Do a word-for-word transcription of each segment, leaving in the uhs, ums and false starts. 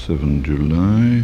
seventh July.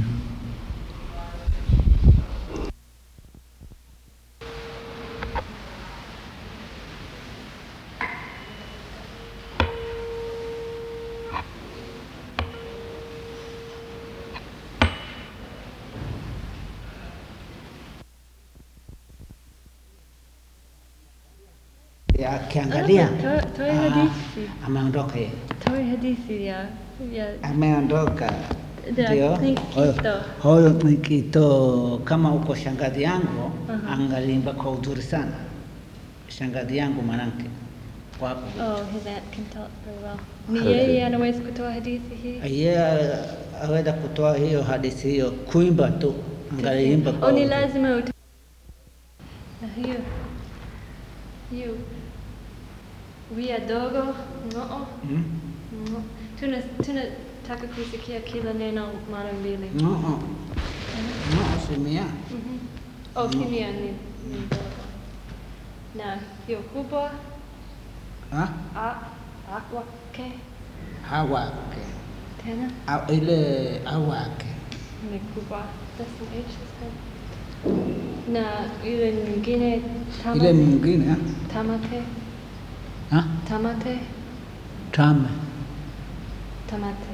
Akiangalia toe hadithi. ameondoka yeye, Toe hadithi ya ya ameondoka ndio. Nikito. Huyo Nikito, kama uko shangazi yangu Aha. angalimba kwa uzuri sana. Shangazi yangu mwanamke wapo. Oh, his aunt can tell it very well. Ni yeye anaweza kutoa hadithi hii? Yeye aweza kutoa hiyo hadithi hiyo, kuimba tu, angalimba kwa Oh, ni uzuri. lazima uta... Na hiyo. Hiyo. We adogo. No. Hmm? No. Tuna tuna taka kusikia kila neno mara mbili. No, no, simia. Mhm. Oh, kimya ni ni ndogo. Na hiyo kubwa. Ha? A akwake. Hawake. Tena Au ile awake. ni kubwa. That's an H this time. Na ile nyingine Ile tamate. mwingine ha? Tamate. Ha? Tamate. Tame. Tamate.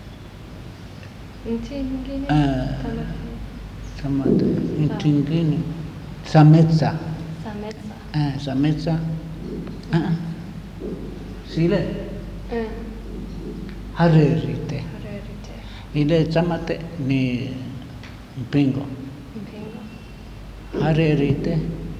Nchi nyingine? Ah. Tamate. Tamate. Nchi nyingine. Sametsa. Sametsa. Ah, sametsa. Ah. Sile. Eh. Harerite. Harerite. Ile tamate ni mpingo. Mpingo. Harerite.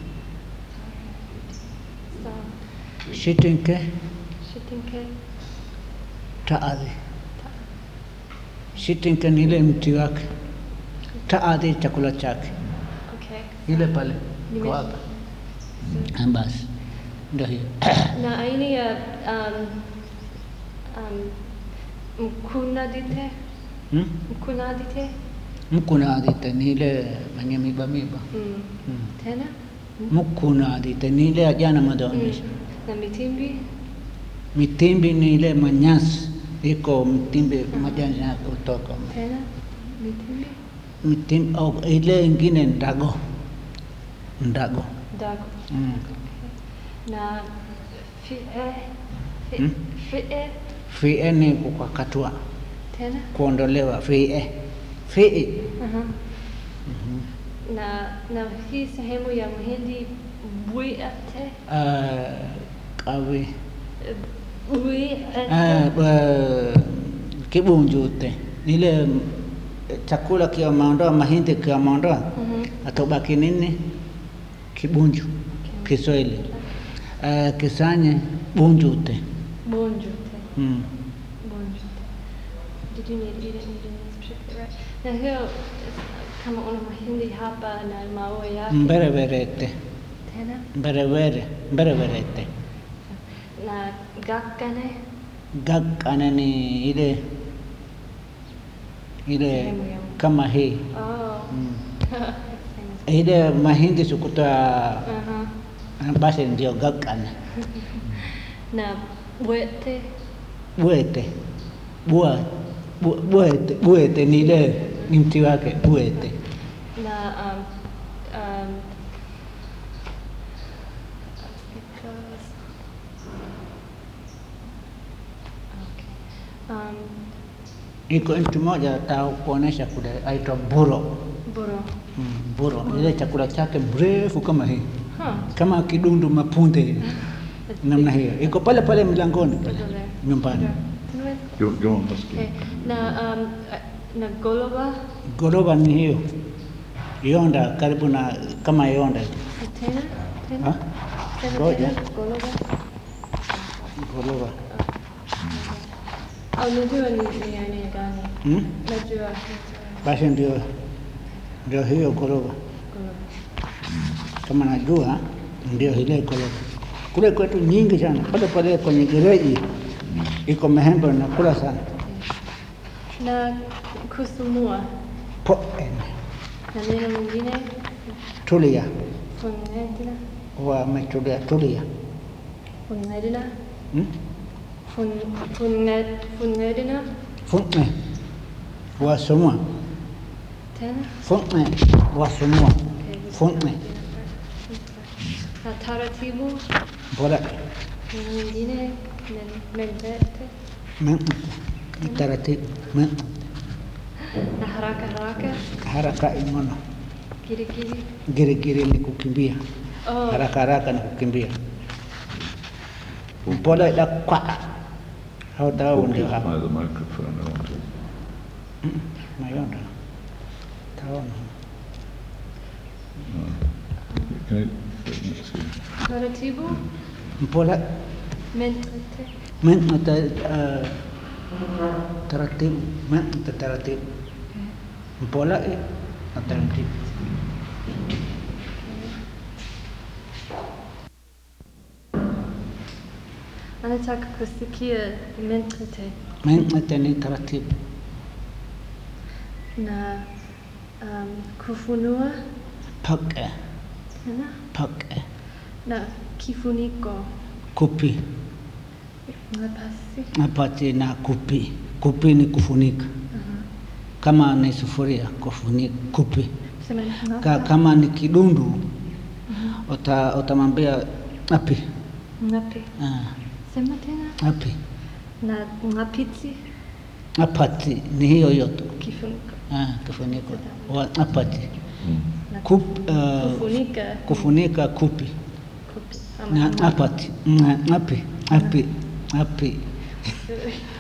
Sa. Shitinke. Shitinke. Taadhi. Shitinke ni ile mti wake. Taadhi chakula chake. Okay. Ile pale. Nime- Kwa hapa. Ah, basi. Ndio hiyo. Na aina ya um, um, mkunadite. Hmm? Mkunadite. Mkunadite ni ile mwenye miba miba. Mm. Hmm. Tena? Mkunadite ni ile ya jana madonisha. Mm. Na mitimbi. Mitimbi ni ile manyasi. Iko mitimbi majani ya kutoka. Tena? Mitimbi. Mitimbi oh, ile ingine ndago. Ndago. Dago. Mm. Na fie. Fie. Hmm? Fie. Fie ni kukakatua. Tena? Kuondolewa. Fie. Fie. Aha. Na na hii sehemu ya mahindi buiate. Uh, kawi. Buiate. Uh, uh, kibunjute. Ile chakula kia maondoa mahindi kia maondoa. Mhm. Atobaki nini? Kibunju. Kiswahili. Uh, kisanye bunjute. Bonjute. Mm. Bonjute. Did you need, you didn't need any specific, right? Na hiyo kama una mahindi hapa na maua yake. Mbereverete. Tena? Mberevere. Mbereverete. Na gakane. Gakane ni ile ile Sehemu ya- kama hii. Oh. Mm. Ile mahindi sukuta Aha. basi ndio gakane. Na buete. Buete. Bua. Bu- Buete. Buete ni ile ni mti wake. Buete. Na um um because okay. Um Iko mtu mmoja atakuonesha kule aitwa buro. buro. Mm, buro. Ile chakula chake mrefu kama hii. Huh. Kama kidundu mapunde. Namna hiyo. Iko pale pale mlangoni pale. Iko there. Nyumbani. Tunaweza- Go, go on, Pascal. Okay. Na um uh, na goloba. Goroba ni hiyo. Yonda karibu na kama yonda. Tena? Tena? Ha? Tena Ngoja. tena? Goloba. Goroba. Au najua ni ni aina gani? Hmm? Najua. Basi ndio ndio hiyo goroba. Goloba. Kama najua ndio ile goroba. Kule kwetu nyingi sana. Pale pale kwenye gereji iko mahembe na kula sana. Na kusumua. Poene. Na neno mwingine? Tulia. Funedina. Wametulia tulia. Funedina. Hmm? Fun funed funedina. Funne. wa semua. Tena? Fonte wa semua. Fonte. Na taratibu Bora na nyingine mente. mente. Taratibu mente. Na haraka haraka. Haraka imono. Giri-giri. Giri-giri ni kukimbia. Oh. Haraka haraka ni kukimbia. Pole ila kwa. Hautaona ndio Focus hapa. by the microphone. I want to. Mayona. Taona. Uh, can I? Let's see. Taratibu Pole mente. mente uh, taratibu mente taratibu. Pole eh taratibu. Anataka kusikia mente Mente ni taratibu. na um, kufunua Pake tena pake na kifuniko kupi napasi. napati na kupi. Kupi ni kufunika. Kama ni sufuria kufunika kupi. Sema Ka, ngapa. kama ni kidundu uta utamwambia api. Ngapi. Ah, Sema tena. api. Na ngapiti Apati ni hiyo hiyo tu. kifuniko. Ah, kifuniko. Wa apati. Na Kup, uh, kufunika kufunika kupi. kupi. Na Ama apati. Mm, api. Api. Api.